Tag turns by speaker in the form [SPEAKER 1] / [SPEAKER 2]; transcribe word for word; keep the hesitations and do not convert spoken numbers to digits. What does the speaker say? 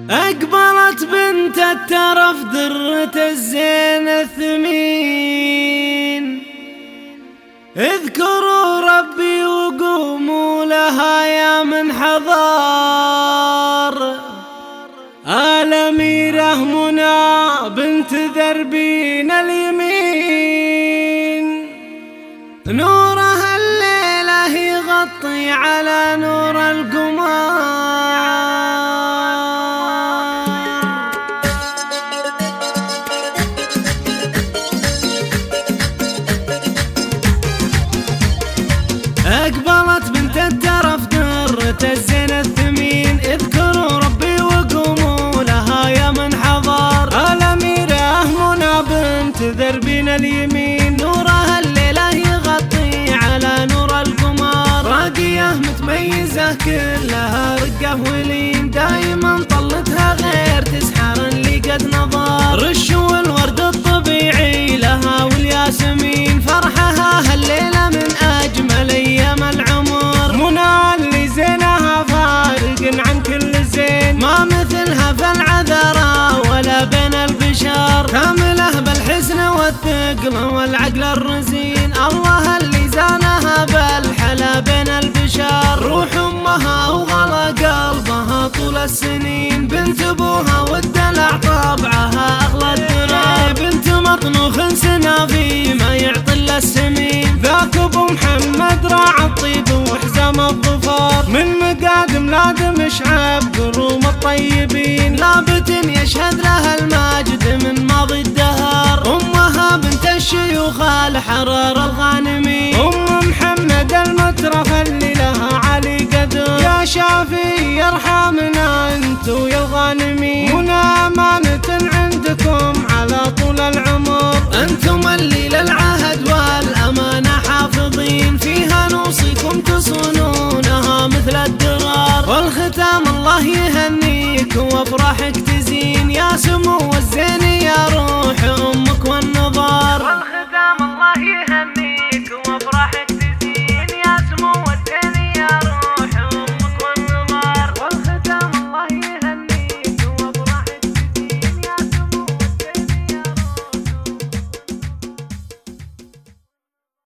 [SPEAKER 1] أقبلت بنت الترف درة الزين الثمين، اذكروا ربي وقوموا لها يا من حضار. الأميرة منى بنت ذربين اليمين، نورها الليلة يغطي على نور القمر. أقبلت بنت الترف درة الزين الثمين، اذكروا ربي وقوموا لها يا من حضر. الأميرة منى بنت ذربين اليمين، نورها الليلة يغطي على نور القمر. راقية متميزة كلها رقة ولين، دايما طلتها غير تسحر اللي قد نظر. رش والورد الطبيعي لها والياسمين، فرحها هالليلة من أجمل أيام العمر. منى اللي زينها فارق عن كل زين، ما مثلها في العذراء ولا بين البشر. كاملة بالحسن والثقل والعقل الرزين، الله اللي زانها بالحلا بين البشر. روح أمها وغلا قلبها طول السنين، بنت أبوها والدلع طبعها أغلى الدرار. بنت مطنوخ سنافي ما يعطي إلا السمين، ذاك أبو محمد راعى الطيب وحزام الظفار. من مقادم لادم شعب قروم الطيبين، لابت يشهد لها الماجد من ماضي الدهر. أمها بنت الشيوخ الحرار الغانمين، أم محمد المترف اللي لها علي قدر. يا شافي يرحمنا انتو يا الغانمين، منى أمانة عندكم على طول العمر. انتم اللي للعهد والأمانة حافظين، فيها نوصيكم تصونونها مثل الدرار. والختام الله يهنيك وافراحك تزين، يا سمو